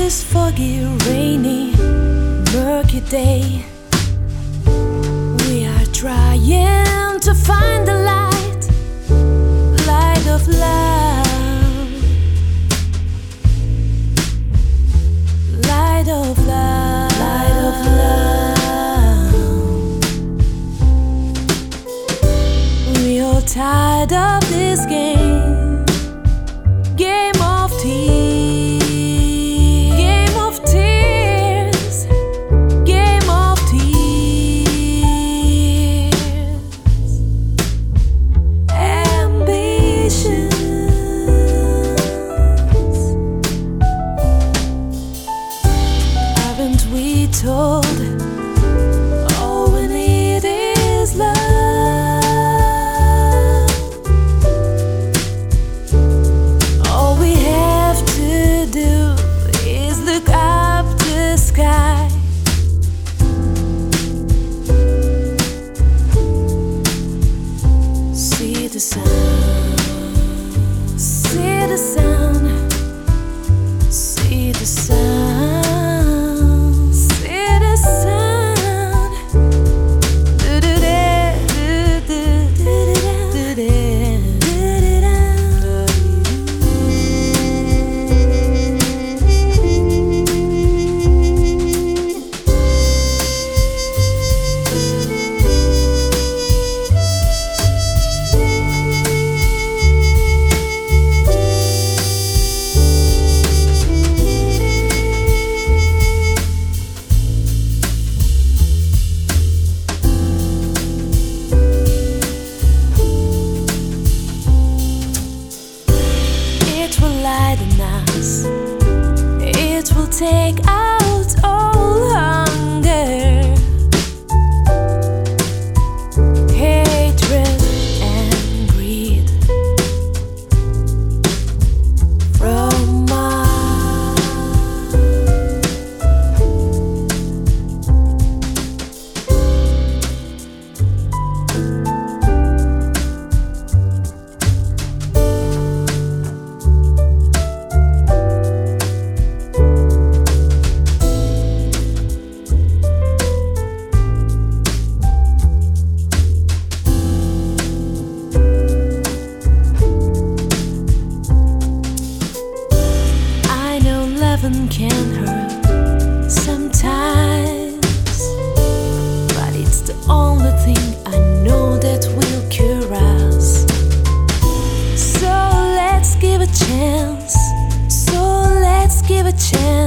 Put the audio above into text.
this foggy, rainy, murky day, we are trying to find the light, light of love, light of love, light of love. We are tired of this game, game of tears. We told all we need is love. All we have to do is look up the sky. See the sun, see the sun, see the sun. It will take out all hunger, hatred and greed from us. Can hurt sometimes, but it's the only thing I know that will cure us. So let's give a chance. So let's give a chance.